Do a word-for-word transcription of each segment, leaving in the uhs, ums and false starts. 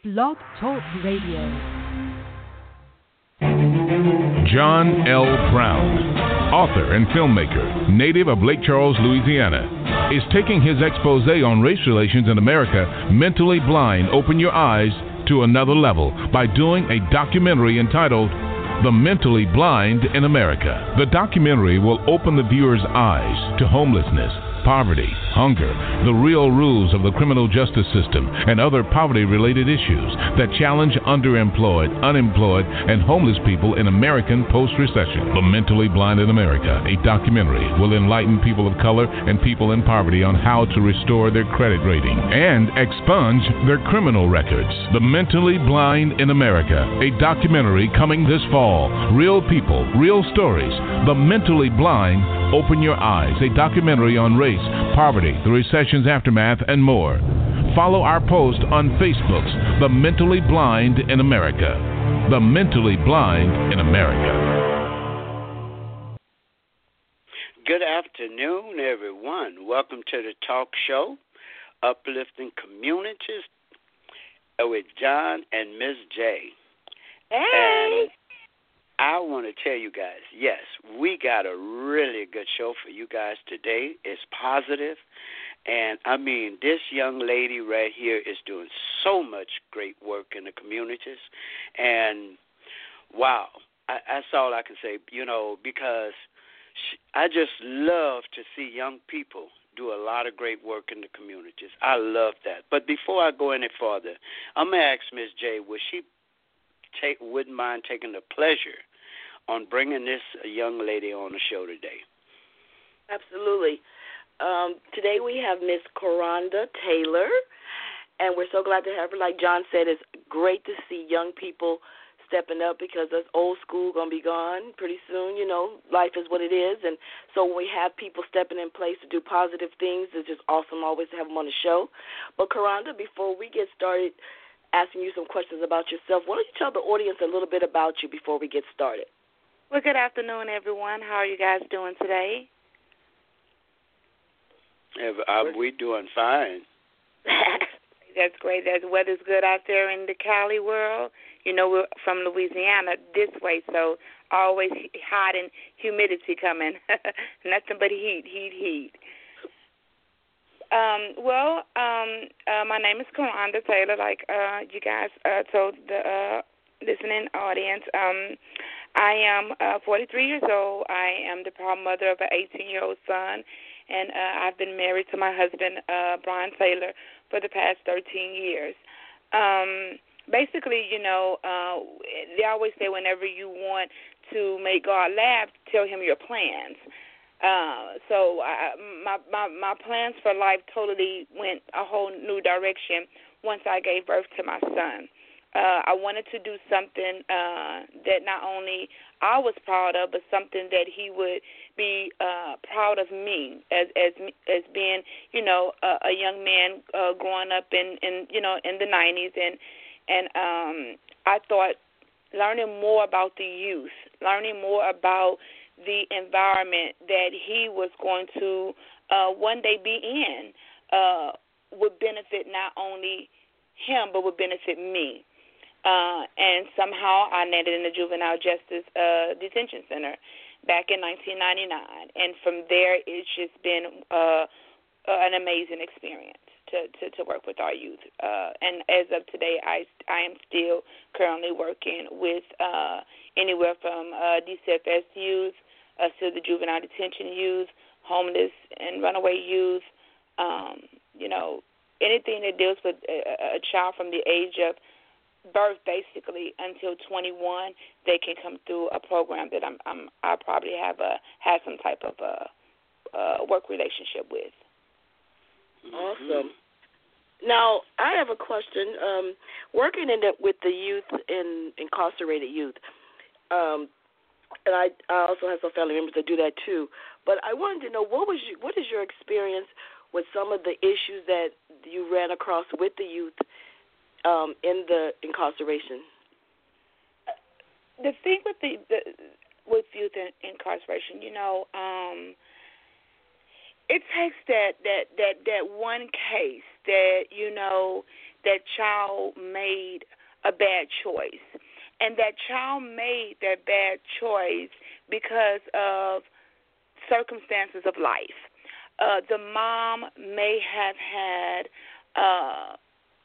Blog Talk Radio. John L. Brown, author and filmmaker, native of Lake Charles, Louisiana, is taking his expose on race relations in America, Mentally Blind, Open Your Eyes, to another level by doing a documentary entitled The Mentally Blind in America. The documentary will open the viewer's eyes to homelessness, poverty, hunger, the real rules of the criminal justice system, and other poverty-related issues that challenge underemployed, unemployed, and homeless people in American post-recession. The Mentally Blind in America, a documentary, will enlighten people of color and people in poverty on how to restore their credit rating and expunge their criminal records. The Mentally Blind in America, a documentary coming this fall. Real people, real stories. The Mentally Blind, Open Your Eyes, a documentary on race, poverty, the recession's aftermath, and more. Follow our post on Facebook's The Mentally Blind in America. The Mentally Blind in America. Good afternoon, everyone. Welcome to the talk show, Uplifting Communities, with John and Miss J. Hey! And I want to tell you guys, yes, we got a really good show for you guys today. It's positive, and I mean, this young lady right here is doing so much great work in the communities, and wow, I, that's all I can say, you know, because she, I just love to see young people do a lot of great work in the communities. I love that. But before I go any further, I'm going to ask Miss J, would she Take, wouldn't mind taking the pleasure on bringing this young lady on the show today. Absolutely. Um, today we have Miss Coronda Taylor, and we're so glad to have her. Like John said, it's great to see young people stepping up because us old school going to be gone pretty soon. You know, life is what it is, and so when we have people stepping in place to do positive things, it's just awesome always to have them on the show. But Coronda, before we get started asking you some questions about yourself, why don't you tell the audience a little bit about you before we get started? Well, good afternoon, everyone. How are you guys doing today? Yeah, we're doing fine. That's great. The weather's good out there in the Cali world. You know, we're from Louisiana this way, so always hot and humidity coming. Nothing but heat, heat, heat. Um, well, um, uh, my name is Coronda Taylor, like uh, you guys uh, told the uh, listening audience. Um, I am uh, forty-three years old. I am the proud mother of an eighteen-year-old son, and uh, I've been married to my husband, uh, Brian Taylor, for the past thirteen years. Um, basically, you know, uh, they always say whenever you want to make God laugh, tell him your plans. Uh, so I, my, my my plans for life totally went a whole new direction once I gave birth to my son. Uh, I wanted to do something uh, that not only I was proud of, but something that he would be uh, proud of me as as as being, you know, a, a young man uh, growing up in, in you know in the nineties, and and um, I thought learning more about the youth, learning more about the environment that he was going to uh, one day be in uh, would benefit not only him but would benefit me. Uh, and somehow I landed in the Juvenile Justice uh, Detention Center back in nineteen ninety-nine. And from there, it's just been uh, an amazing experience to, to, to work with our youth. Uh, and as of today, I, I am still currently working with uh, anywhere from uh, D C F S youth, Uh, to the juvenile detention youth, homeless and runaway youth, um, you know, anything that deals with a, a child from the age of birth, basically, until twenty-one, they can come through a program that I'm, I'm I probably have a have some type of a, a work relationship with. Awesome. Now, I have a question. Um, working in the, with the youth and incarcerated youth. Um, And I, I also have some family members that do that too. But I wanted to know, what was you, what is your experience with some of the issues that you ran across with the youth um, in the incarceration? The thing with the, the with youth in, incarceration, you know, um, it takes that, that, that, that one case that, you know, that child made a bad choice. And that child made that bad choice because of circumstances of life. Uh, the mom may have had uh,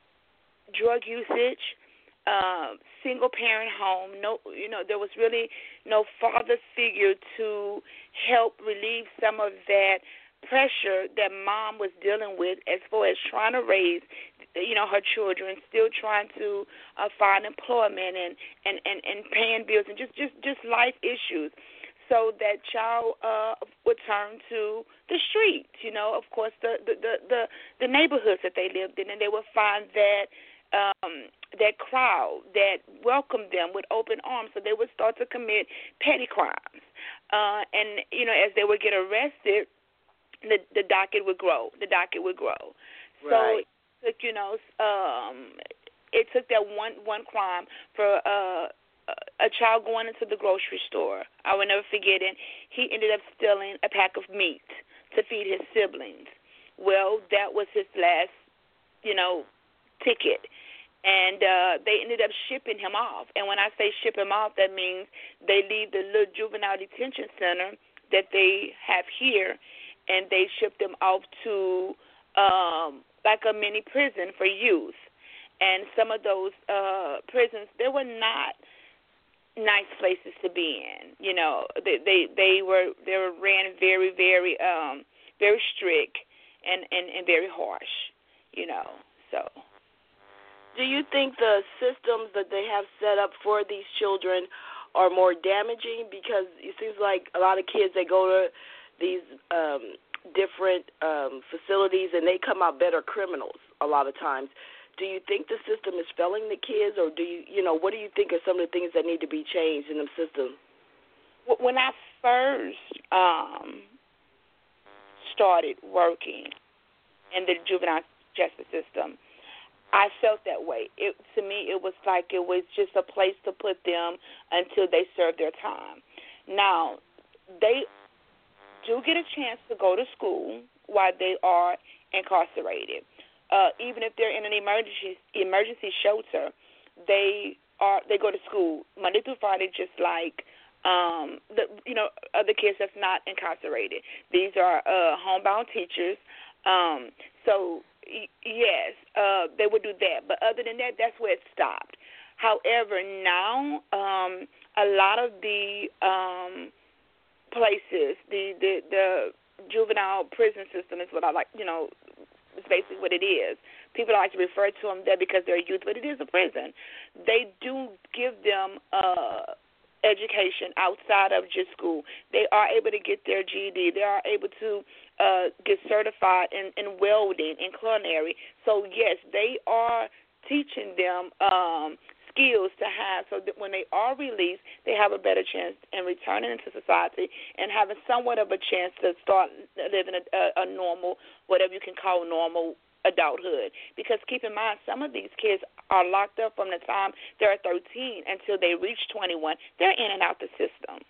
drug usage, uh, single parent home. No, you know, there was really no father figure to help relieve some of that pressure that mom was dealing with as far as trying to raise, you know, her children, still trying to uh, find employment and, and, and, and paying bills and just, just, just life issues. So that child uh, would turn to the streets, you know, of course, the, the, the, the, the neighborhoods that they lived in, and they would find that um, that crowd that welcomed them with open arms. So they would start to commit petty crimes. Uh, and, you know, as they would get arrested, the, the docket would grow. The docket would grow. Right. So, it took, you know, um, it took that one, one crime for uh, a child going into the grocery store. I will never forget it. He ended up stealing a pack of meat to feed his siblings. Well, that was his last, you know, ticket. And uh, they ended up shipping him off. And when I say ship him off, that means they leave the little juvenile detention center that they have here, and they ship them off to um, like a mini prison for youth. And some of those uh, prisons, they were not nice places to be in. You know, they they, they were they were ran very very um very strict and, and, and very harsh. You know, so. Do you think the systems that they have set up for these children are more damaging? Because it seems like a lot of kids, they go to these um, different um, facilities and they come out better criminals a lot of times. Do you think the system is failing the kids, or do you, you know, what do you think are some of the things that need to be changed in the system? When I first um, started working in the juvenile justice system, I felt that way. It, to me, it was like it was just a place to put them until they serve their time. Now, they do get a chance to go to school while they are incarcerated. Uh, even if they're in an emergency emergency shelter, they are they go to school Monday through Friday, just like um, the you know other kids that's not incarcerated. These are uh, homebound teachers. Um, so y- yes, uh, they would do that. But other than that, that's where it stopped. However, now um, a lot of the um, places, the, the the juvenile prison system is what I like, you know. It's basically what it is. People like to refer to them there because they're youth, but it is a prison. They do give them uh, education outside of just school. They are able to get their G E D. They are able to uh, get certified in, in welding and culinary. So, yes, they are teaching them um, skills to have so that when they are released, they have a better chance in returning into society and having somewhat of a chance to start living a, a, a normal, whatever you can call normal adulthood. Because keep in mind, some of these kids are locked up from the time they're thirteen until they reach twenty-one. They're in and out the system.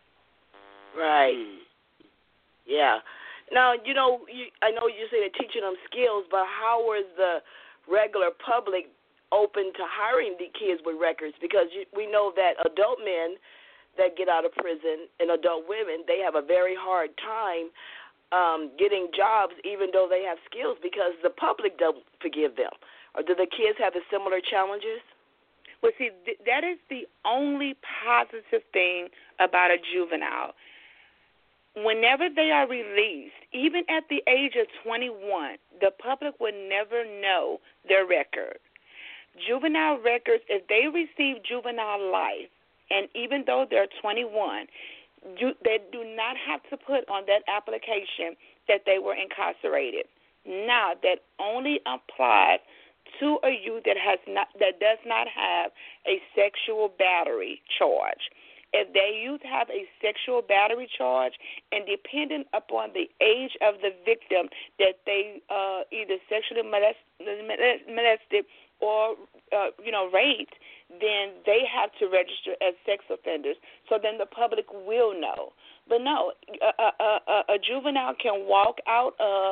Right. Yeah. Now, you know, you, I know you say they're teaching them skills, but how is the regular public open to hiring the kids with records? Because you, we know that adult men that get out of prison and adult women, they have a very hard time um, getting jobs even though they have skills because the public don't forgive them. Or do the kids have the similar challenges? Well, see, th- that is the only positive thing about a juvenile. Whenever they are released, even at the age of twenty-one, the public will never know their record. Juvenile records, if they receive juvenile life, and even though they're twenty-one, you, they do not have to put on that application that they were incarcerated. Now, that only applies to a youth that has not that does not have a sexual battery charge. If their youth have a sexual battery charge, and depending upon the age of the victim that they uh, either sexually molest, molested or, uh, you know, raped, then they have to register as sex offenders. So then the public will know. But no, a, a, a, a juvenile can walk out of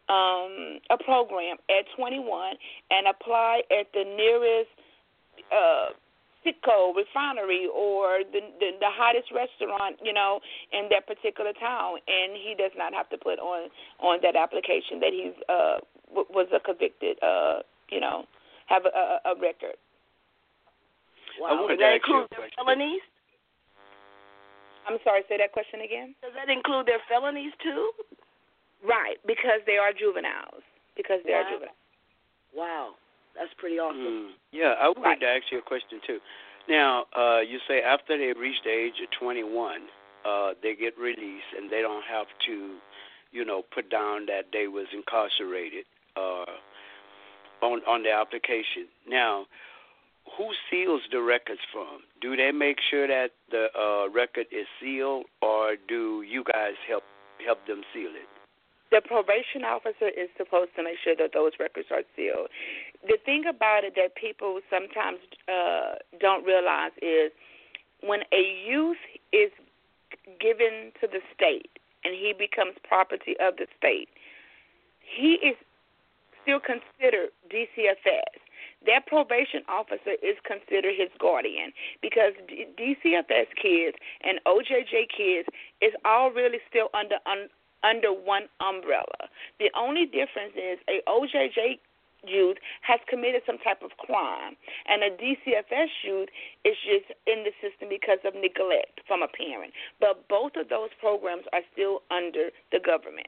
um, a program at twenty-one and apply at the nearest uh, Citgo refinery or the, the the hottest restaurant, you know, in that particular town, and he does not have to put on on that application that he's uh w- was a convicted, uh, you know, have a, a, a record. Wow. Does that include their felonies? I'm sorry, say that question again. Does that include their felonies too? Right, because they are juveniles. Because they wow. are juveniles. Wow, that's pretty awesome. Mm. Yeah, I wanted right. to ask you a question too. Now, uh, you say after they reach the age of twenty-one, uh, they get released and they don't have to, you know, put down that they was incarcerated uh, on on the application. Now, who seals the records from? Do they make sure that the uh, record is sealed, or do you guys help help them seal it? The probation officer is supposed to make sure that those records are sealed. The thing about it that people sometimes uh, don't realize is when a youth is given to the state and he becomes property of the state, he is still considered D C F S. That probation officer is considered his guardian because D C F S kids and O J J kids is all really still under un, under one umbrella. The only difference is a O J J youth has committed some type of crime, and a D C F S youth is just in the system because of neglect from a parent. But both of those programs are still under the government.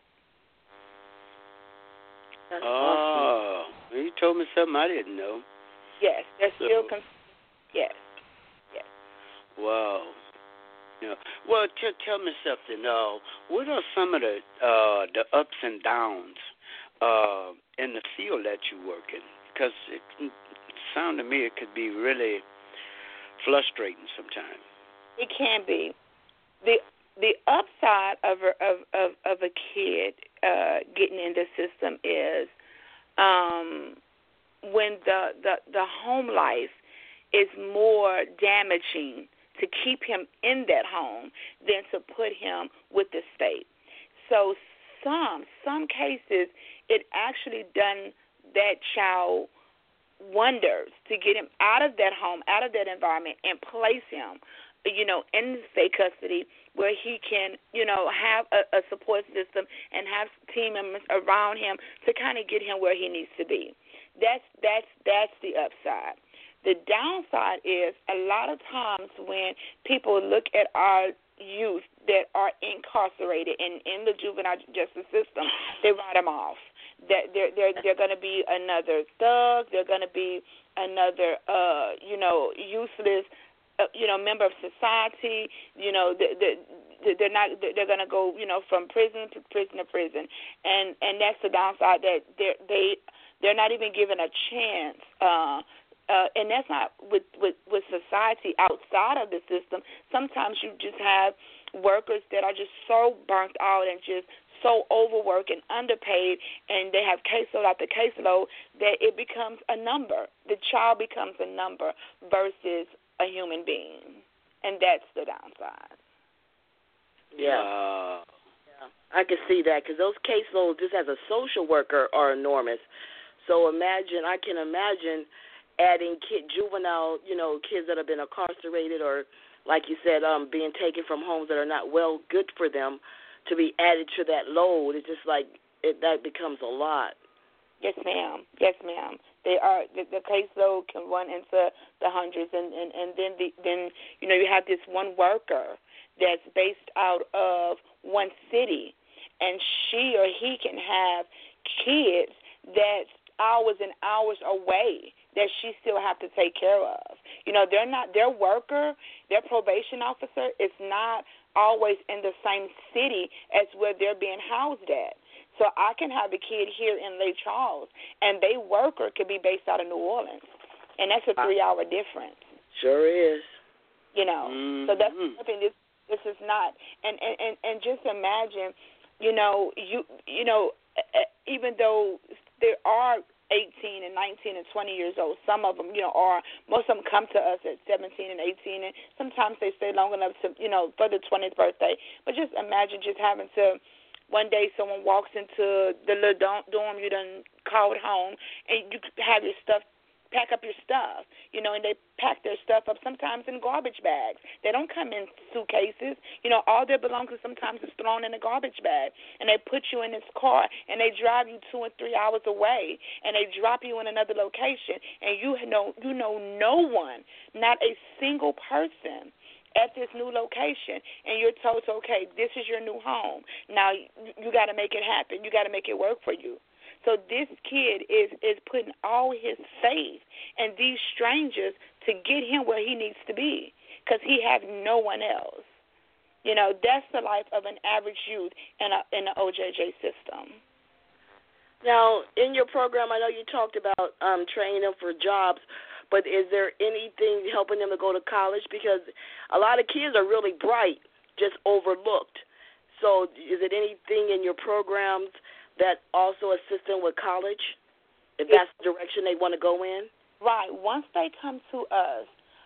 That's oh, awesome. You told me something I didn't know. Yes, they're so, still con- yes, yes. Wow. Yeah. Well, t- tell me something. Uh, what are some of the uh, the ups and downs uh, in the field that you work in? Because it, it sounds to me it could be really frustrating sometimes. It can be. the The upside of a, of, of of a kid uh, getting in the system is um, when the, the the home life is more damaging to keep him in that home than to put him with the state. So some some cases it actually done that child wonders to get him out of that home, out of that environment, and place him, you know, in state custody where he can, you know, have a, a support system and have team members around him to kind of get him where he needs to be. That's that's that's the upside. The downside is a lot of times when people look at our youth that are incarcerated in, in the juvenile justice system, they write them off. That they're they're they're going to be another thug. They're going to be another, uh, you know, useless, uh, you know, member of society. You know, they, they, they're not. They're going to go, you know, from prison to prison to prison, and and that's the downside. That they they they're not even given a chance. Uh, Uh, and that's not with, with, with society outside of the system. Sometimes you just have workers that are just so burnt out and just so overworked and underpaid, and they have caseload after caseload that it becomes a number. The child becomes a number versus a human being, and that's the downside. Yeah. Uh, yeah. I can see that because those caseloads just as a social worker are enormous. So imagine, I can imagine adding kid, juvenile, you know, kids that have been incarcerated or, like you said, um, being taken from homes that are not well good for them to be added to that load. It's just like it, that becomes a lot. Yes, ma'am. Yes, ma'am. They are the, the caseload can run into the hundreds, and, and, and then the, then you know you have this one worker that's based out of one city, and she or he can have kids that's hours and hours away that she still have to take care of. You know, they're not, their worker, their probation officer is not always in the same city as where they're being housed at. So I can have a kid here in Lake Charles, and their worker could be based out of New Orleans, and that's a three-hour difference. Sure is. You know, mm-hmm. so that's something this this is not. And, and, and, and just imagine, you know, you you know, even though there are eighteen and nineteen and twenty years old. Some of them, you know, are, most of them come to us at seventeen and eighteen, and sometimes they stay long enough to, you know, for the twentieth birthday. But just imagine just having to one day someone walks into the little dorm you done called home, and you have your stuff, pack up your stuff, you know, and they pack their stuff up sometimes in garbage bags. They don't come in suitcases. You know, all their belongings sometimes is thrown in a garbage bag, and they put you in this car, and they drive you two and three hours away, and they drop you in another location, and you know, you know no one, not a single person at this new location, and you're told, okay, this is your new home. Now you, you got to make it happen. You got to make it work for you. So this kid is, is putting all his faith in these strangers to get him where he needs to be because he has no one else. You know, that's the life of an average youth in a in the O J J system. Now, in your program, I know you talked about um, training them for jobs, but is there anything helping them to go to college? Because a lot of kids are really bright, just overlooked. So is it anything in your programs that also assist them with college, if that's the direction they want to go in? Right. Once they come to us,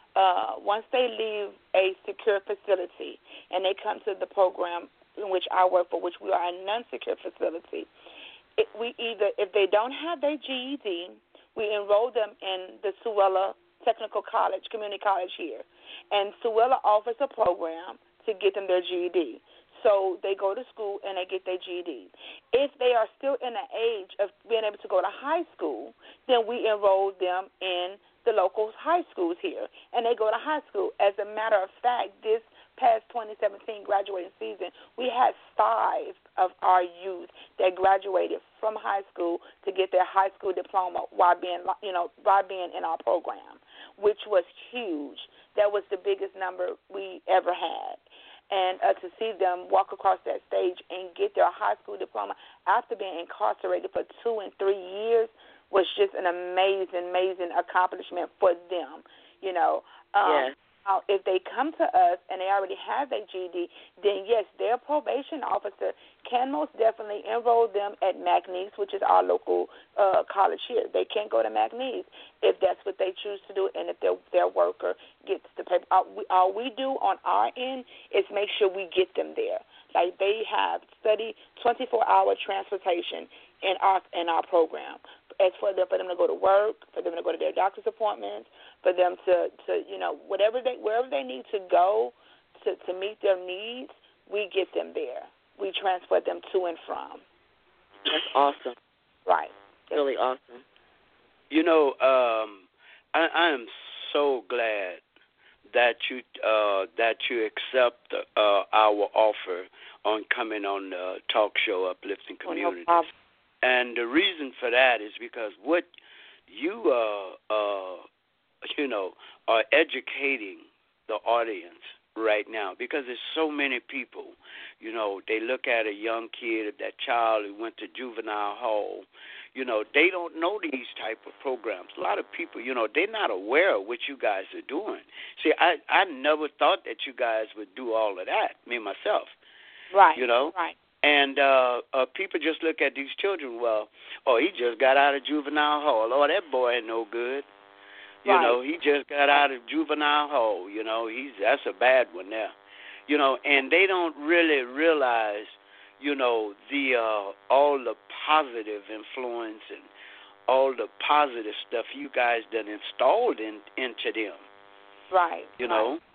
uh, once they leave a secure facility and they come to the program in which I work for, which we are a non-secure facility, it, we either, if they don't have their G E D, we enroll them in the Suella Technical College, Community College here. And Suella offers a program to get them their G E D. So they go to school and they get their G E D. If they are still in the age of being able to go to high school, then we enroll them in the local high schools here, and they go to high school. As a matter of fact, this past twenty seventeen graduating season, we had five of our youth that graduated from high school to get their high school diploma while being, you know, while being in our program, which was huge. That was the biggest number we ever had. And uh, to see them walk across that stage and get their high school diploma after being incarcerated for two and three years was just an amazing, amazing accomplishment for them, you know. Um, yes. Now, if they come to us and they already have their G E D, then, yes, their probation officer can most definitely enroll them at McNeese, which is our local uh, college here. They can't go to McNeese if that's what they choose to do and if their, their worker gets the paper. All we, all we do on our end is make sure we get them there. Like they have study twenty-four hour transportation in our in our program. As for them, for them to go to work, for them to go to their doctor's appointments, for them to, to you know, whatever they wherever they need to go to, to meet their needs, we get them there. We transport them to and from. That's awesome. Right. Really awesome. You know, um, I, I am so glad that you uh, that you accept uh, our offer on coming on the talk show, Uplifting Communities. Oh, no problem. And the reason for that is because what you, uh, uh, you know, are educating the audience right now, because there's so many people, you know, they look at a young kid, that child who went to juvenile hall, you know, they don't know these type of programs. A lot of people, you know, they're not aware of what you guys are doing. See, I, I never thought that you guys would do all of that, me, myself. Right, you know? right. And uh, uh, people just look at these children, well, oh, he just got out of juvenile hall. Oh, that boy ain't no good. You right. know, he just got out of juvenile hall. You know, he's that's a bad one there. You know, and they don't really realize, you know, the uh, all the positive influence and all the positive stuff you guys done installed in, into them. Right. You know. Right.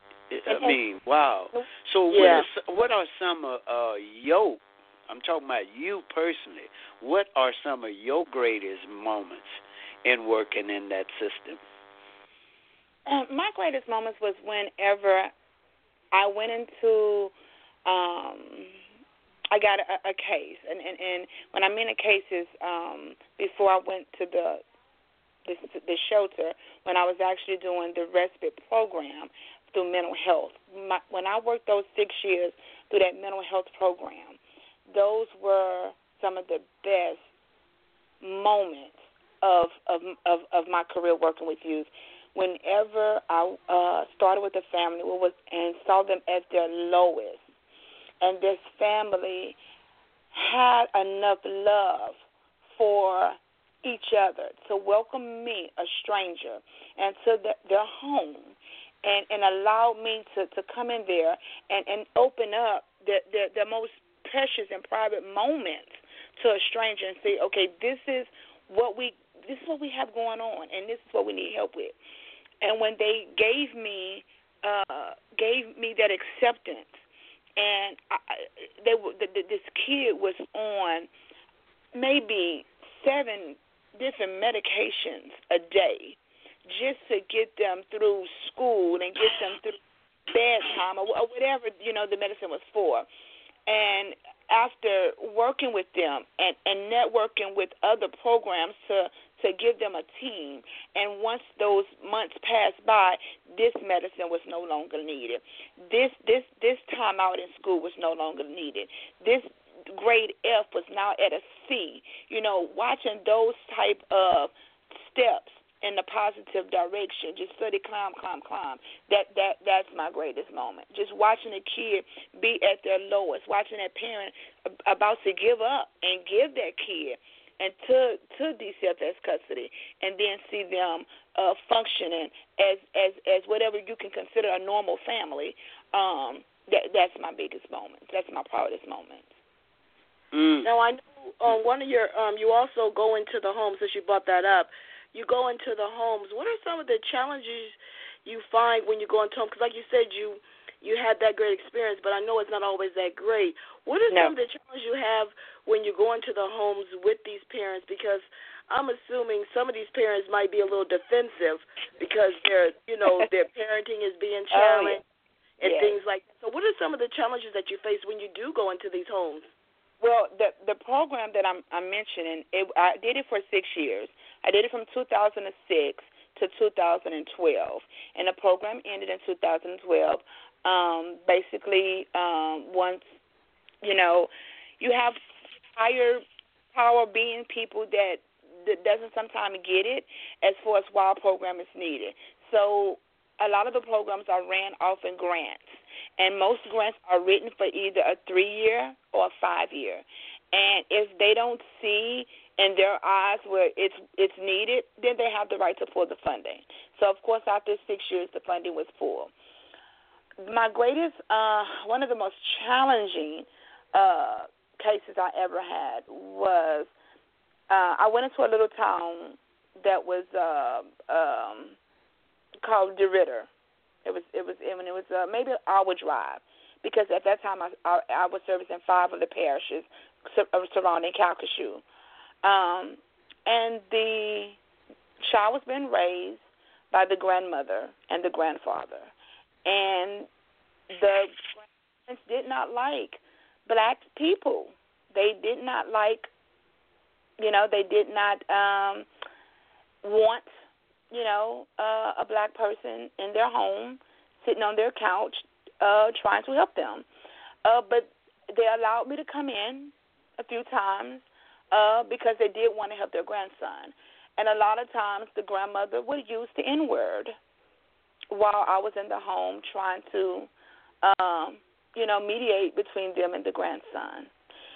I mean, wow. So yeah. what, is, what are some of uh, your, I'm talking about you personally, what are some of your greatest moments in working in that system? Uh, my greatest moments was whenever I went into, um, I got a, a case. And, and, and when I mean a case is um, before I went to the, the, the shelter, when I was actually doing the respite program, through mental health. My, when I worked those six years through that mental health program, those were some of the best moments of of of, of my career working with youth. Whenever I uh, started with a family was, and saw them at their lowest, and this family had enough love for each other to welcome me, a stranger, into the, their home, and, and allow me to, to come in there and, and open up the, the, the most precious and private moments to a stranger and say, okay, this is what we this is what we have going on, and this is what we need help with. And when they gave me uh, gave me that acceptance, and I, they were, the, the, this kid was on maybe seven different medications a day just to get them through school and get them through bedtime or, or whatever, you know, the medicine was for. And after working with them and, and networking with other programs to, to give them a team, and once those months passed by, this medicine was no longer needed. This this this time out in school was no longer needed. This grade F was now at a C. You know, watching those type of steps in the positive direction, just study, climb, climb, climb. That that that's my greatest moment. Just watching a kid be at their lowest, watching that parent about to give up and give that kid and to to D C F S custody, and then see them uh, functioning as as as whatever you can consider a normal family. Um, that that's my biggest moment. That's my proudest moment. Mm. Now I know um, one of your um, you also go into the homes, since you brought that up. You go into the homes. What are some of the challenges you find when you go into homes? Because like you said, you you had that great experience, but I know it's not always that great. What are no. some of the challenges you have when you go into the homes with these parents? Because I'm assuming some of these parents might be a little defensive because their you know their parenting is being challenged oh, yeah. and yes. things like that. So what are some of the challenges that you face when you do go into these homes? Well, the the program that I'm I'm mentioning, it, I did it for six years. I did it from two thousand six to two thousand twelve, and the program ended in two thousand twelve. Um, basically, um, once you know, you have higher power being people that, that doesn't sometimes get it as far as why a program is needed. So a lot of the programs are ran off in grants. And most grants are written for either a three-year or a five-year. And if they don't see in their eyes where it's it's needed, then they have the right to pull the funding. So, of course, after six years, the funding was pulled. My greatest, uh, one of the most challenging uh, cases I ever had was uh, I went into a little town that was uh, um, called DeRidder. It was it was when it was uh, maybe an hour drive, because at that time I, I, I was servicing five of the parishes surrounding Calcasieu, um, and the child was being raised by the grandmother and the grandfather, and the grandparents did not like black people. They did not like, you know, they did not um, want. you know, uh, a black person in their home, sitting on their couch, uh, trying to help them. Uh, but they allowed me to come in a few times uh, because they did want to help their grandson. And a lot of times the grandmother would use the N-word while I was in the home trying to, um, you know, mediate between them and the grandson.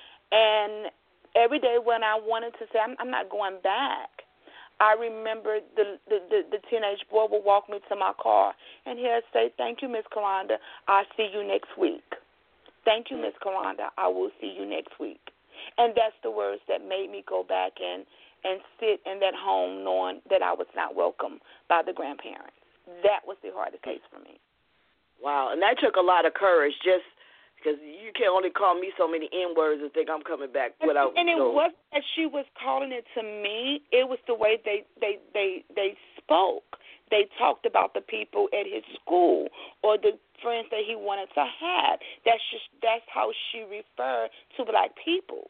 And every day when I wanted to say, I'm, I'm not going back, I remember the, the, the, the teenage boy would walk me to my car, and he'd say, thank you, Miss Karanda. I'll see you next week. Thank you, Miss Karanda. I will see you next week. And that's the words that made me go back and, and sit in that home knowing that I was not welcome by the grandparents. That was the hardest case for me. Wow, and that took a lot of courage, just because you can't only call me so many N-words and think I'm coming back without. And it no. wasn't that she was calling it to me. It was the way they, they, they, they spoke. They talked about the people at his school or the friends that he wanted to have. That's just that's how she referred to black people.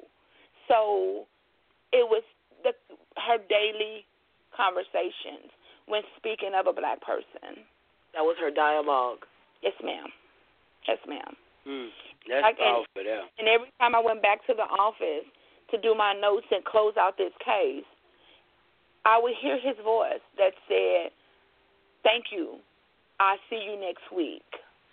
So it was the, her daily conversations when speaking of a black person. That was her dialogue. Yes, ma'am. Yes, ma'am. Mm, that's like, powerful, and, yeah. And every time I went back to the office to do my notes and close out this case, I would hear his voice that said, thank you. I'll see you next week.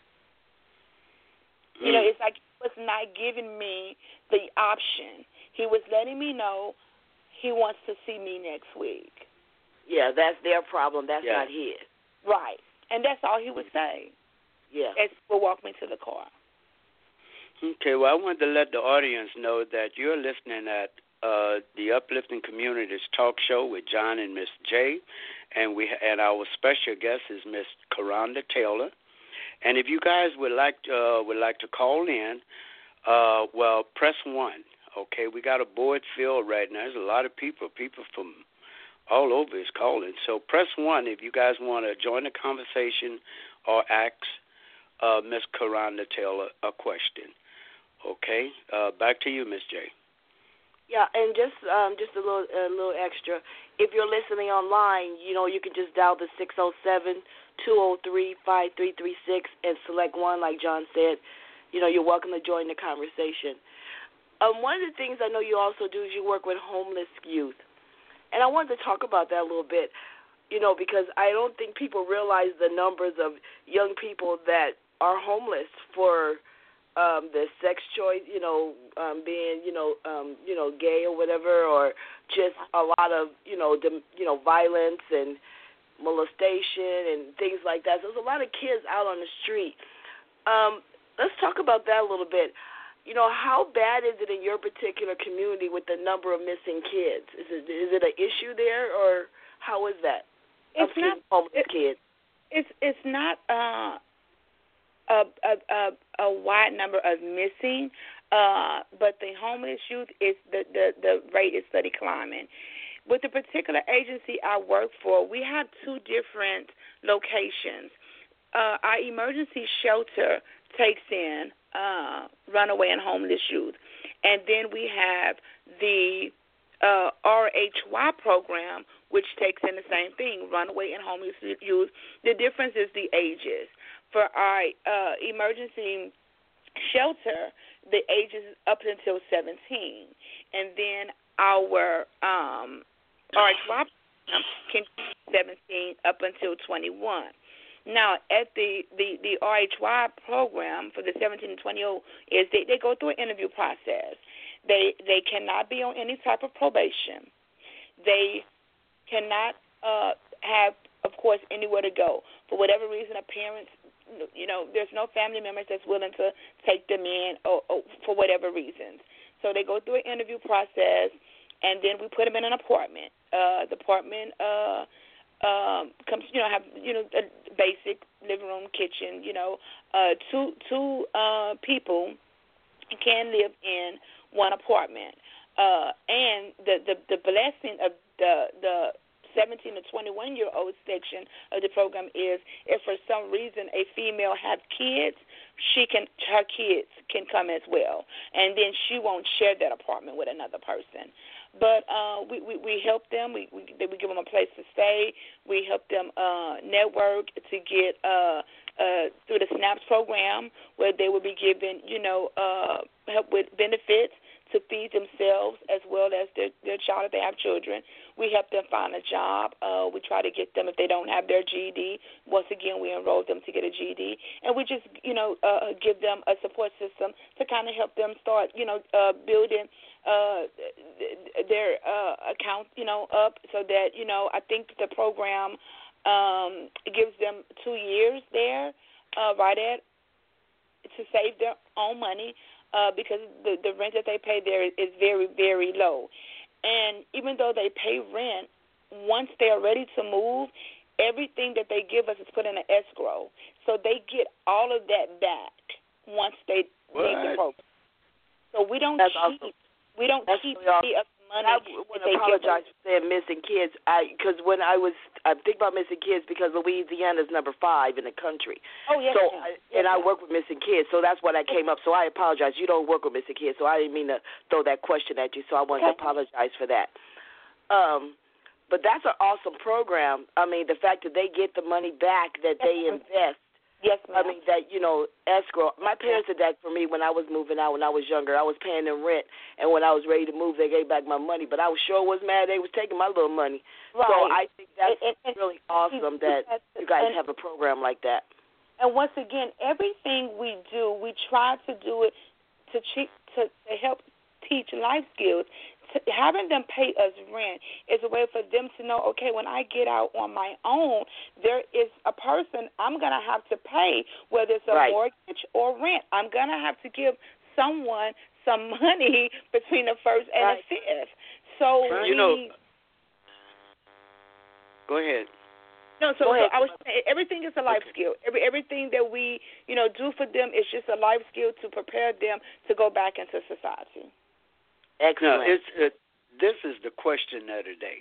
Mm. You know, it's like he was not giving me the option. He was letting me know he wants to see me next week. Yeah, that's their problem. That's yeah. not his. Right. And that's all he would say. Yeah. As he would walk me to the car. Okay, well, I wanted to let the audience know that you're listening at uh, the Uplifting Communities Talk Show with John and Miss J, and we and our special guest is Miss Karonda Taylor. And if you guys would like uh, would like to call in, uh, well, press one. Okay, we got a board filled right now. There's a lot of people, people from all over is calling. So press one if you guys want to join the conversation or ask uh, Miss Karonda Taylor a question. Okay, uh, back to you, Miss J. Yeah, and just um, just a little a little extra. If you're listening online, you know you can just dial the six oh seven, two oh three, five three three six and select one, like John said. You know, you're welcome to join the conversation. Um, one of the things I know you also do is you work with homeless youth, and I wanted to talk about that a little bit. You know, because I don't think people realize the numbers of young people that are homeless for Um, the sex choice, you know, um, being, you know, um, you know, gay or whatever, or just a lot of, you know, dem, you know, violence and molestation and things like that. So there's a lot of kids out on the street. Um, let's talk about that a little bit. You know, how bad is it in your particular community with the number of missing kids? Is it is it an issue there, or how is that? It's not homeless it, kids. It's it's not. Uh... A, a, a, a wide number of missing, uh, but the homeless youth is the, the, the rate is steady climbing. With the particular agency I work for, we have two different locations. Uh, our emergency shelter takes in uh, runaway and homeless youth, and then we have the uh, R H Y program, which takes in the same thing, runaway and homeless youth. The difference is the ages. For our uh, emergency shelter, the age is up until seventeen. And then our um, R H Y program can be seventeen up until twenty-one. Now, at the, the, the R H Y program for the seventeen and twenty-year-old is they, they go through an interview process. They they cannot be on any type of probation. They cannot uh, have, of course, anywhere to go. For whatever reason, a parent's You know, there's no family members that's willing to take them in or, or for whatever reasons. So they go through an interview process, and then we put them in an apartment. Uh, the apartment uh, um, comes, you know, have you know a basic living room, kitchen. You know, uh, two two uh, people can live in one apartment. Uh, and the, the the blessing of the the seventeen to twenty-one-year-old section of the program is if for some reason a female has kids, she can her kids can come as well, and then she won't share that apartment with another person. But uh, we, we we help them. We we we give them a place to stay. We help them uh, network to get uh, uh, through the SNAPS program, where they will be given you know uh, help with benefits to feed themselves as well as their, their child if they have children. We help them find a job. Uh, we try to get them, if they don't have their G E D, once again, we enroll them to get a G E D. And we just, you know, uh, give them a support system to kind of help them start, you know, uh, building uh, their uh, account, you know, up so that, you know, I think the program um, gives them two years there, uh, right at, to save their own money. Uh, because the, the rent that they pay there is very, very low. And even though they pay rent, once they are ready to move, everything that they give us is put in an escrow. So they get all of that back once they leave the program. So we don't That's keep, awesome. we don't That's keep really awesome. the money. I want to apologize for saying missing kids, because when I was, I think about missing kids because Louisiana is number five in the country. Oh, yes, so yes, I, yes, and yes. I work with missing kids, so that's why that came up. So I apologize. You don't work with missing kids, so I didn't mean to throw that question at you, so I wanted okay. to apologize for that. Um, but that's an awesome program. I mean, the fact that they get the money back that they invest. Yes, ma'am. I mean, that, you know, escrow. My parents did that for me when I was moving out when I was younger. I was paying them rent, and when I was ready to move, they gave back my money. But I was sure was mad they was taking my little money. Right. So I think that's and, and, really awesome that you guys and, have a program like that. And once again, everything we do, we try to do it to, to, to help teach life skills. Having them pay us rent is a way for them to know, okay, when I get out on my own, there is a person I'm going to have to pay, whether it's a right. mortgage or rent. I'm going to have to give someone some money between the first and right. the fifth. So you we, know, go ahead. No, so, Go so ahead. I was saying everything is a life Okay. skill. Every everything that we, you know, do for them is just a life skill to prepare them to go back into society. Excellent. Now, it's it, this is the question of the day.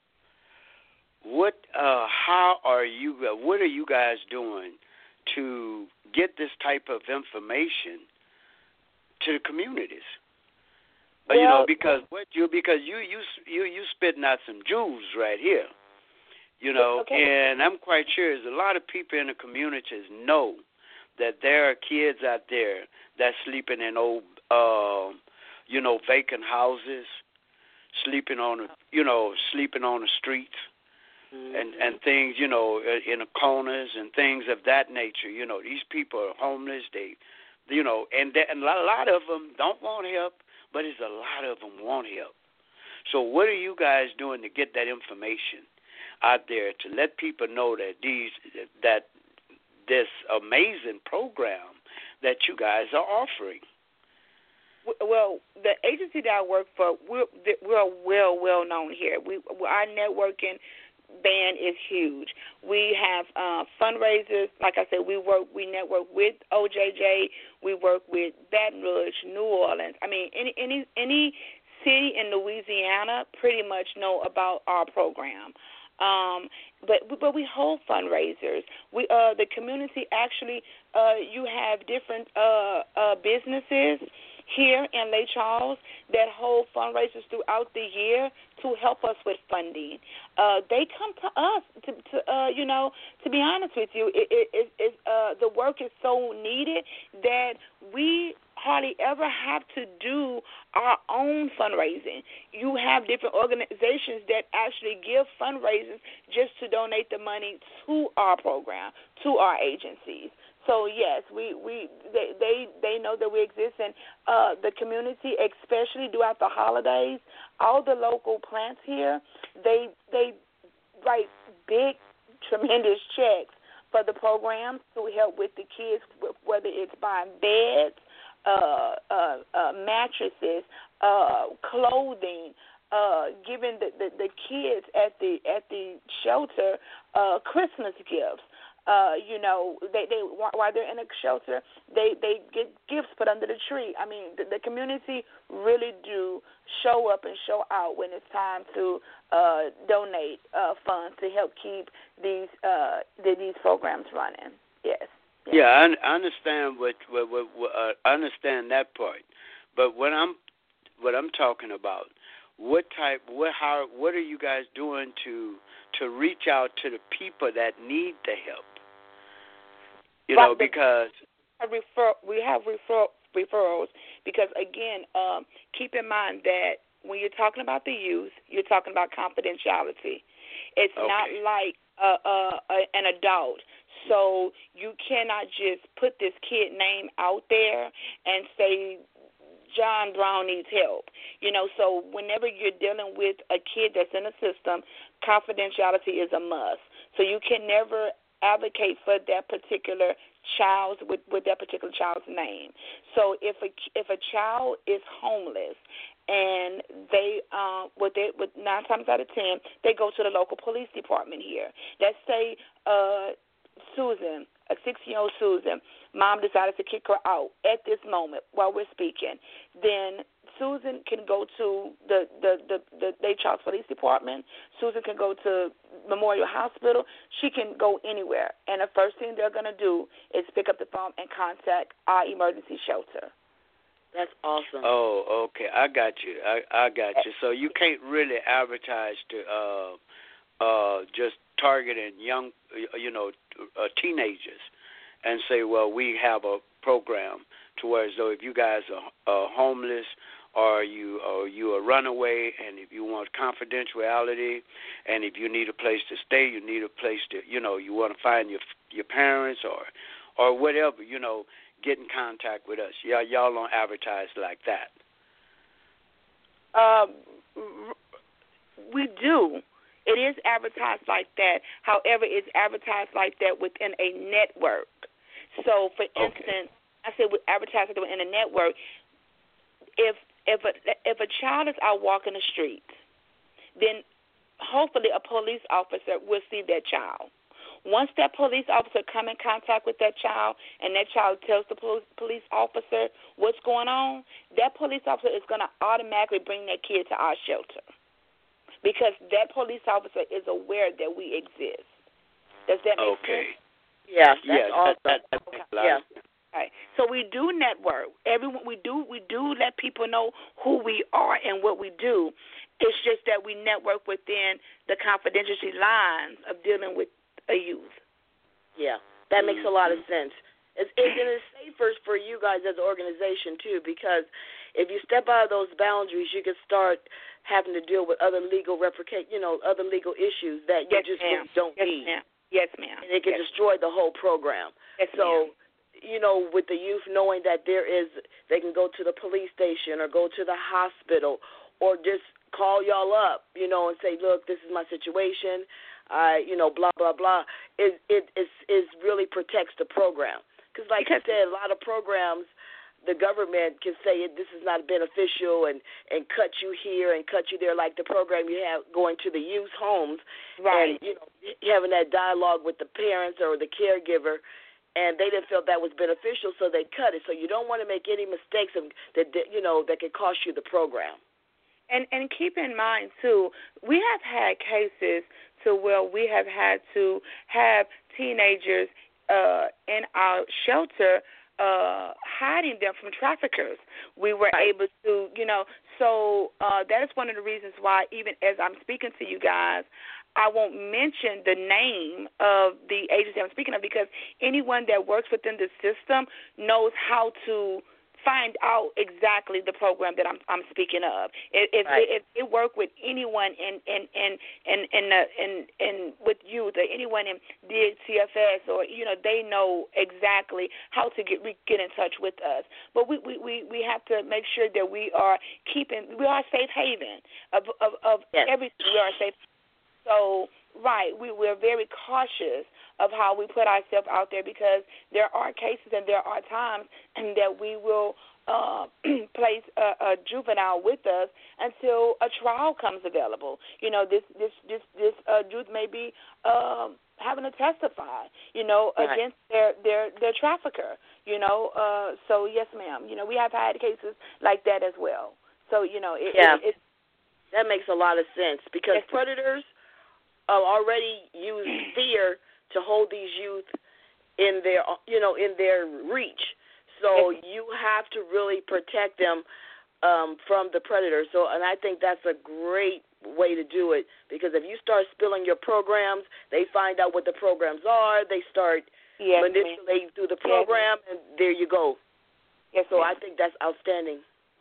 What, uh, how are you? Uh, what are you guys doing to get this type of information to the communities? Well, you know, because what you because you you you you spitting out some jewels right here. You know, okay. and I'm quite sure there's a lot of people in the communities know that there are kids out there that's sleeping in old, uh, you know, vacant houses, sleeping on, the, you know, sleeping on the streets, mm-hmm. and and things, you know, in the corners and things of that nature. You know, these people are homeless. They, you know, and they, and a lot of them don't want help, but there's a lot of them want help. So what are you guys doing to get that information out there to let people know that these that this amazing program that you guys are offering? Well, the agency that I work for, we're we're well well known here. We our networking band is huge. We have uh, fundraisers. Like I said, we work we network with O J J. We work with Baton Rouge, New Orleans. I mean, any any any city in Louisiana pretty much know about our program. Um, but but we hold fundraisers. We uh the community actually uh you have different uh uh businesses here in Lake Charles that hold fundraisers throughout the year to help us with funding. Uh, they come to us to, to uh, you know, to be honest with you, it, it, it, it, uh, the work is so needed that we hardly ever have to do our own fundraising. You have different organizations that actually give fundraisers just to donate the money to our program, to our agencies. So yes, we, we they, they they know that we exist, and uh, the community, especially throughout the holidays, all the local plants here, they they write big, tremendous checks for the program to help with the kids, whether it's buying beds, uh, uh, uh, mattresses, uh, clothing, uh, giving the, the, the kids at the at the shelter uh, Christmas gifts. Uh, you know, they, they while they're in a shelter, they, they get gifts put under the tree. I mean, the, the community really do show up and show out when it's time to uh, donate uh, funds to help keep these uh, the, these programs running. Yes. yes. Yeah, I, I understand what, what, what, what uh, I understand that part, but what I'm what I'm talking about, what type, what how, what are you guys doing to to reach out to the people that need the help? You know, because refer, we have refer, referrals because, again, um, keep in mind that when you're talking about the youth, you're talking about confidentiality. It's okay. not like uh, uh, uh, an adult. So you cannot just put this kid name out there and say John Brown needs help. You know, so whenever you're dealing with a kid that's in a system, confidentiality is a must. So you can never advocate for that particular child's with, with that particular child's name. So if a if a child is homeless and they um with it with nine times out of ten they go to the local police department here. Let's say uh Susan, a six-year-old Susan, mom decided to kick her out at this moment while we're speaking. Then Susan can go to the, the, the, the Lake Charles Police Department. Susan can go to Memorial Hospital. She can go anywhere. And the first thing they're going to do is pick up the phone and contact our emergency shelter. That's awesome. Oh, okay. I got you. I, I got you. So you can't really advertise to uh, uh, just targeting young, you know, uh, teenagers and say, well, we have a program to where as though if you guys are uh, homeless or you or you a runaway, and if you want confidentiality, and if you need a place to stay, you need a place to, you know, you want to find your your parents or or whatever, you know, get in contact with us. Y'all, y'all don't advertise like that. Um, we do. It is advertised like that. However, it's advertised like that within a network. So, for instance, okay. I said we advertise it in a network. if if a if a child is out walking the streets, then hopefully a police officer will see that child. Once that police officer come in contact with that child and that child tells the police officer what's going on, that police officer is going to automatically bring that kid to our shelter because that police officer is aware that we exist. Does that make okay. sense? Yeah, that's yeah, awesome. That, that, that yeah. Right. So we do network. Everyone we do we do let people know who we are and what we do. It's just that we network within the confidentiality lines of dealing with a youth. Yeah, that makes a lot of sense. It's, it's, and it's safer for you guys as an organization, too, because if you step out of those boundaries, you can start having to deal with other legal replica- you know, other legal issues that you yes, just ma'am. don't yes, need. Ma'am. Yes, ma'am. And it can yes. destroy the whole program. Yes, so, ma'am. you know, with the youth knowing that there is, they can go to the police station or go to the hospital or just call y'all up, you know, and say, look, this is my situation. I, you know, blah, blah, blah, it, it, it, it really protects the program. Because like because, you said, a lot of programs, the government can say this is not beneficial and, and cut you here and cut you there, like the program you have going to the youth homes. Right. And, you know, having that dialogue with the parents or the caregiver, and they didn't feel that was beneficial, so they cut it. So you don't want to make any mistakes of, that, you know, that could cost you the program. And and keep in mind, too, we have had cases to where we have had to have teenagers uh, in our shelter uh, hiding them from traffickers. We were right. able to, you know, so uh, that is one of the reasons why even as I'm speaking to you guys, I won't mention the name of the agency I'm speaking of because anyone that works within the system knows how to find out exactly the program that I'm I'm speaking of. If if, right. if it work with anyone in in in in in, uh, in, in with youth or anyone in D C F S or you know they know exactly how to get get in touch with us. But we we, we, we have to make sure that we are keeping we are a safe haven of of, of yes. everything. We are a safe. So right, we we're very cautious of how we put ourselves out there because there are cases and there are times that we will uh, place a, a juvenile with us until a trial comes available. You know, this this this this uh, youth may be um, having to testify, you know, right. against their their their trafficker. You know, uh, so yes, ma'am. You know, we have had cases like that as well. So you know, it, yeah, it, it, that makes a lot of sense because yes, predators uh, already use fear to hold these youth in their, you know, in their reach. So you have to really protect them um, from the predators. So, and I think that's a great way to do it because if you start spilling your programs, they find out what the programs are. They start yes, manipulating through the program, yes. and there you go. Yes, so ma'am. I think that's outstanding.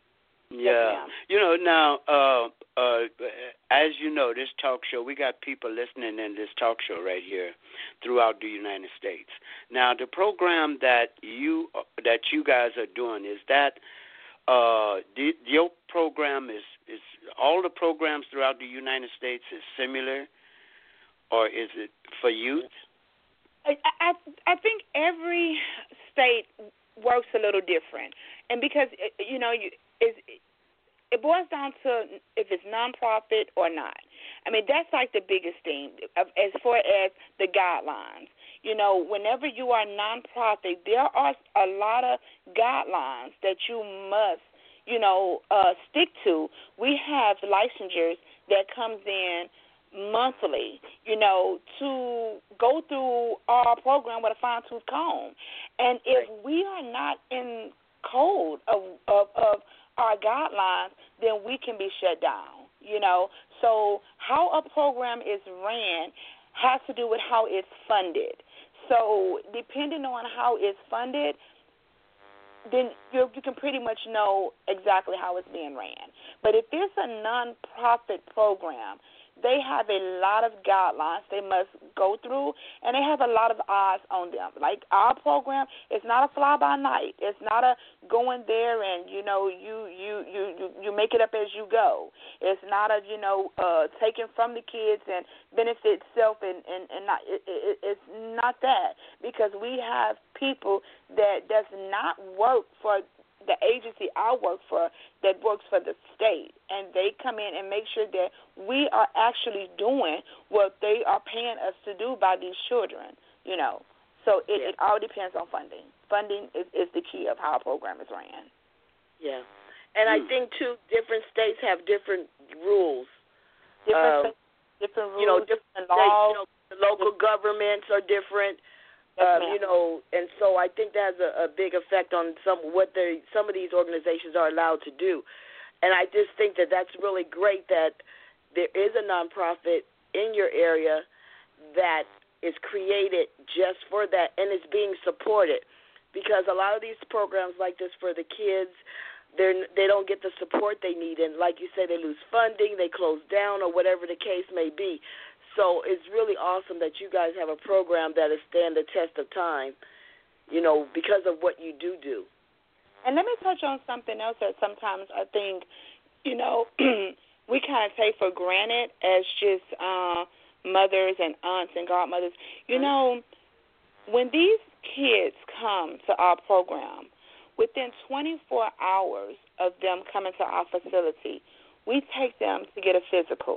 Yeah. Yes, you know, now, uh, uh, as you know, this talk show, we got people listening in this talk show right here throughout the United States. Now, the program that you that you guys are doing, is that uh, the, your program is, is all the programs throughout the United States is similar, or is it for youth? I, I, I think every state works a little different. And because, you know, you, it's, it boils down to if it's nonprofit or not. I mean, that's like the biggest thing as far as the guidelines. You know, whenever you are nonprofit, there are a lot of guidelines that you must, you know, uh, stick to. We have licensures that comes in monthly, you know, to go through our program with a fine-tooth comb. And if we are not in code of, of, of our guidelines, then we can be shut down, you know. So how a program is ran has to do with how it's funded. So depending on how it's funded, then you, you can pretty much know exactly how it's being ran. But if it's a nonprofit program, they have a lot of guidelines they must go through, and they have a lot of eyes on them. Like our program, it's not a fly-by-night. It's not a going there and, you know, you you, you, you, you make it up as you go. It's not a, you know, uh, taking from the kids and benefit self, and, and, and not, it, it, it's not that, because we have people that does not work for the agency I work for that works for the state, and they come in and make sure that we are actually doing what they are paying us to do by these children, you know. So it, yeah. it all depends on funding. Funding is, is the key of how a program is ran. Yeah. And I think, too, different states have different rules. Different, um, different rules, you know, different laws. States, you know, the local governments are different. Yes, um, you know, and so I think that has a, a big effect on some what they some of these organizations are allowed to do. And I just think that that's really great that there is a nonprofit in your area that is created just for that, and it's being supported, because a lot of these programs like this for the kids, they they don't get the support they need, and like you said, they lose funding, they close down, or whatever the case may be. So it's really awesome that you guys have a program that will stand the test of time, you know, because of what you do do. And let me touch on something else that sometimes I think, you know, we kind of take for granted as just uh, mothers and aunts and godmothers. You know, when these kids come to our program, within twenty-four hours of them coming to our facility, we take them to get a physical.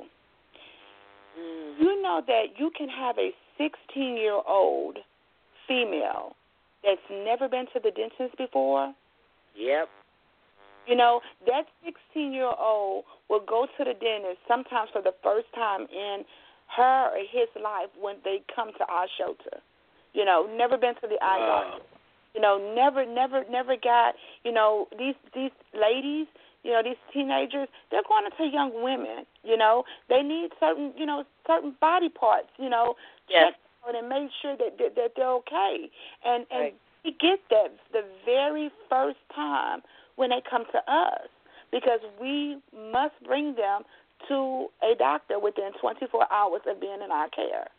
Mm. You know that you can have a sixteen-year-old female that's never been to the dentist before? Yep. You know, that sixteen-year-old will go to the dentist sometimes for the first time in her or his life when they come to our shelter. You know, never been to the eye Wow. doctor. You know, never, never, never got, you know, these these ladies, you know, these teenagers, they're going into young women, you know. They need certain, you know, certain body parts, you know, yes. check out and make sure that, that, that they're okay. And, and right. we get that the very first time when they come to us, because we must bring them to a doctor within twenty-four hours of being in our care.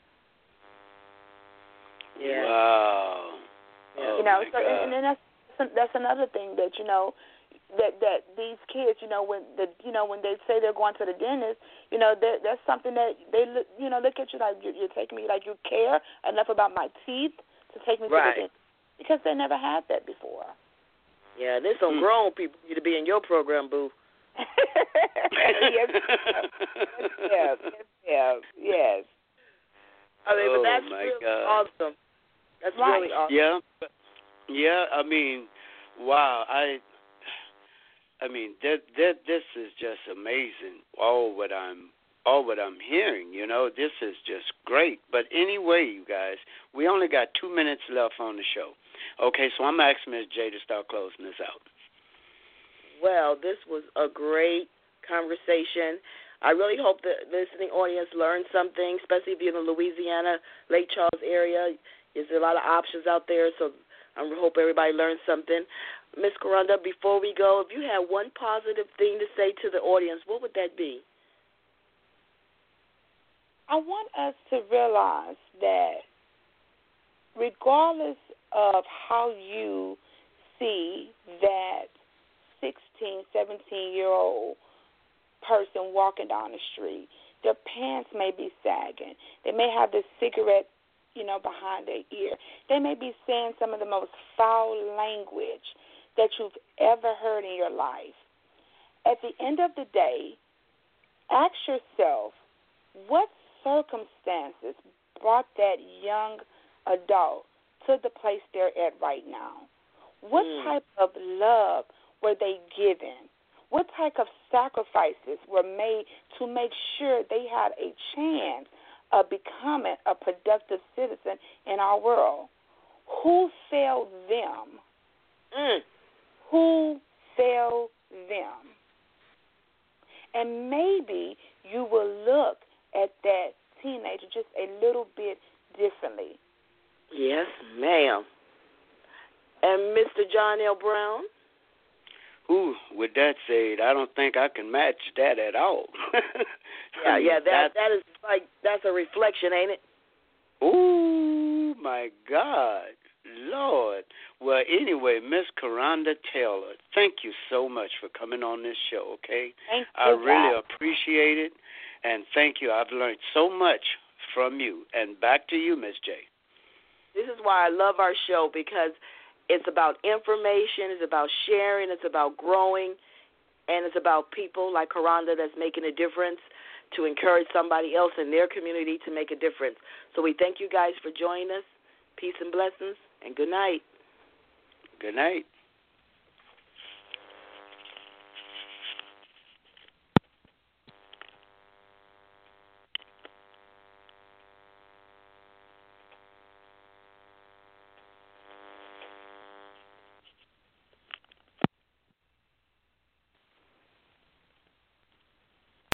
Yeah. Wow. Oh, you know, my so God. and, and then that's that's another thing that you know that that these kids, you know, when the you know when they say they're going to the dentist, you know, that that's something that they look, you know, look at you like you're, you're taking me, like you care enough about my teeth to take me right. to the dentist, because they never had that before. Yeah, there's some mm. grown people need to be in your program, boo. yes, yes, yes, yes. I mean, oh, but that's my really God. awesome. That's right. really awesome. Yeah, yeah. I mean, wow. I, I mean, that that this is just amazing. All what I'm, all what I'm hearing. You know, this is just great. But anyway, you guys, we only got two minutes left on the show. Okay, so I'm asking Miz J to start closing this out. Well, this was a great conversation. I really hope the listening audience learned something, especially if you're in the Louisiana, Lake Charles area. There's a lot of options out there, so I hope everybody learned something. Miz Corunda, before we go, if you had one positive thing to say to the audience, what would that be? I want us to realize that regardless of how you see that sixteen, seventeen-year-old person walking down the street, their pants may be sagging. They may have the cigarette, you know, behind their ear. They may be saying some of the most foul language that you've ever heard in your life. At the end of the day, ask yourself, what circumstances brought that young adult to the place they're at right now? What mm. type of love were they given? What type of sacrifices were made to make sure they had a chance of becoming a productive citizen in our world? Who failed them? Mm. Who failed them? And maybe you will look at that teenager just a little bit differently. Yes, ma'am. And Mister John L. Brown? Ooh, with that said, I don't think I can match that at all. yeah, I mean, yeah, that that, that is like that's a reflection, ain't it? Ooh, my God, Lord. Well, anyway, Miss Corunda Taylor, thank you so much for coming on this show. Okay, thank I you, really God. appreciate it, and thank you. I've learned so much from you. And back to you, Miss J. This is why I love our show, because It's about information. It's about sharing. It's about growing. And it's about people like Karanda that's making a difference to encourage somebody else in their community to make a difference. So we thank you guys for joining us. Peace and blessings, and good night. Good night.